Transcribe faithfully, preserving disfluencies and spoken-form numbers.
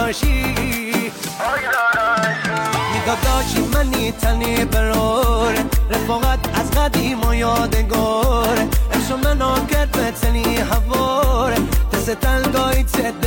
داداشی داداشی منی تنی برور رفاقت از قدیم و یادگار عشق منو کرد به تنی هوار دست تنگای